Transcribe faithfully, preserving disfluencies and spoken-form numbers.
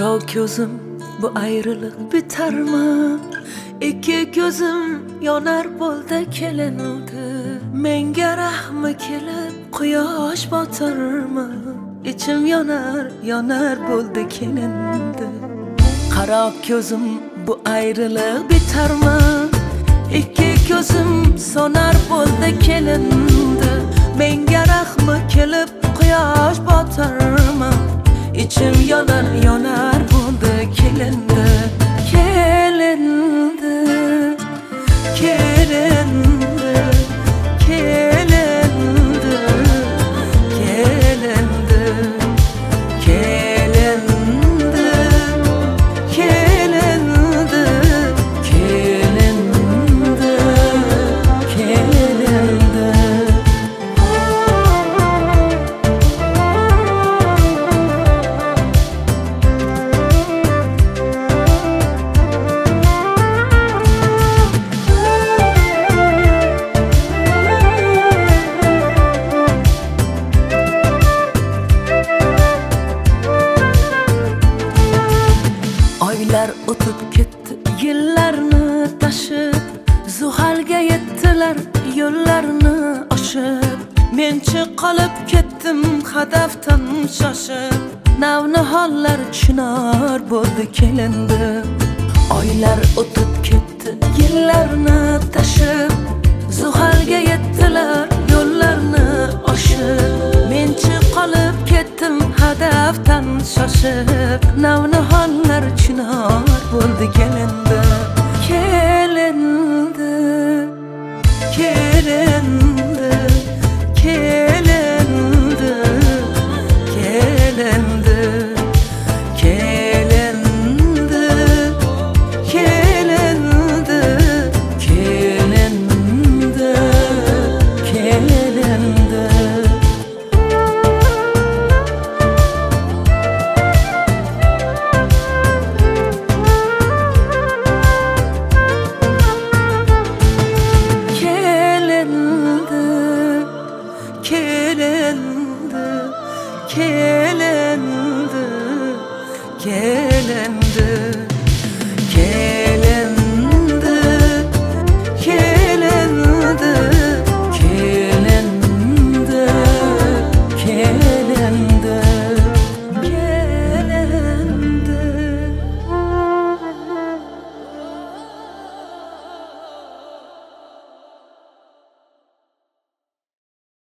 Qaro ko'zim bu ayriliq bitarmi? Ikki ko'zim yonar bo'ldi kelindi. Menga rahmi kelib quyosh botarmi? İçim yonar, yonar bo'ldi kelindi. Qaro ko'zim bu ayriliq bitarmi? Ikki ko'zim sonar bo'ldi kelindi. Menga rahmi kelib quyosh botarmi? İçim yonar, yonar bo'ldi kelindi. Kelindi, kelindi, kelindi, kelindi, kelindi, kelindi, kelindi, kelindi. Oylar o'tib ketdi, yillarni tashib, Zuhalga yettilar yo'llarni oshib. Menchi qolib ketdim hadafdan shoshib, Navnihollar chinor bo'ldi kelindi. Oylar o'tib ketdi, yillarni tashib, Zuhalga yettilar yo'llarni oshib. Menchi qolib ketdim hadafdan shoshib, Navnihollar